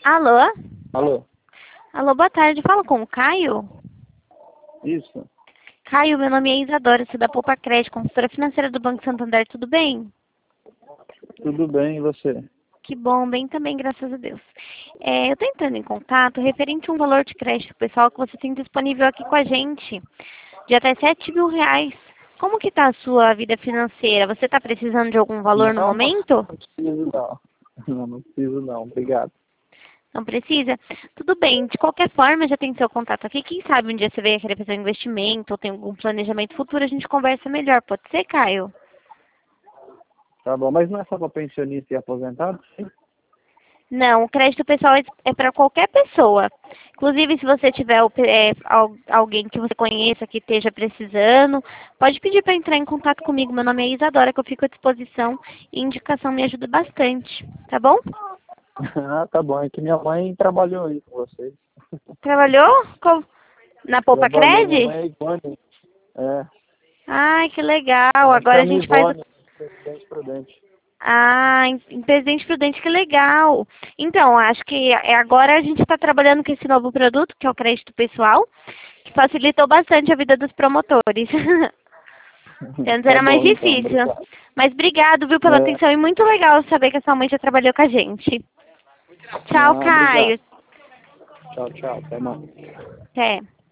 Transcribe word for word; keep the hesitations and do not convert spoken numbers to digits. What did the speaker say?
Alô? Alô? Alô, boa tarde. Fala com o Caio? Isso? Caio, meu nome é Isadora, sou da Poupa Crédito, consultora financeira do Banco Santander, tudo bem? Tudo bem, e você? Que bom, bem também, graças a Deus. É, eu estou entrando em contato referente a um valor de crédito pessoal que você tem disponível aqui com a gente, de até sete mil reais. Como que está a sua vida financeira? Você está precisando de algum valor no Não, não momento? preciso não. Não, não preciso não, obrigado. Não precisa? Tudo bem, de qualquer forma, já tem seu contato aqui. Quem sabe um dia você veio querer fazer um investimento ou tem algum planejamento futuro, a gente conversa melhor. Pode ser, Caio? Tá bom, mas não é só para pensionista e aposentado? Sim. Não, o crédito pessoal é para qualquer pessoa. Inclusive, se você tiver é, al- alguém que você conheça que esteja precisando, pode pedir para entrar em contato comigo. Meu nome é Isadora, que eu fico à disposição e indicação me ajuda bastante. Tá bom? Ah, tá bom, é que minha mãe trabalhou aí com vocês. Trabalhou com- na Poupa Trabalhou, minha Cred? mãe é Ivone. É, Ai, que legal. ela Agora a chama gente faz o Ivone, Presidente Prudente. Ah, em em Presidente Prudente, que legal. Então, acho que é- agora a gente está trabalhando com esse novo produto, que é o crédito pessoal, que facilitou bastante a vida dos promotores. Antes Tá era mais bom, então, difícil. obrigado. Mas obrigado, viu, pela É, atenção e muito legal saber que a sua mãe já trabalhou com a gente. Tchau, ah, obrigado. Caio. Tchau, tchau, até mais. Até.